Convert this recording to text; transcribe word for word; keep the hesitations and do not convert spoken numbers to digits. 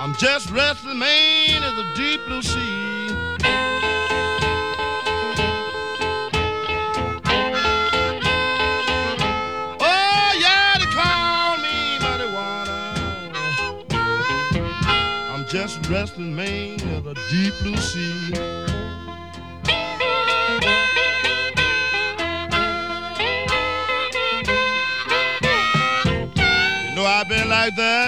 I'm just resting main of the deep blue sea. Oh, yeah, they call me muddy water. I'm just resting main of the deep blue sea. You know I've been like that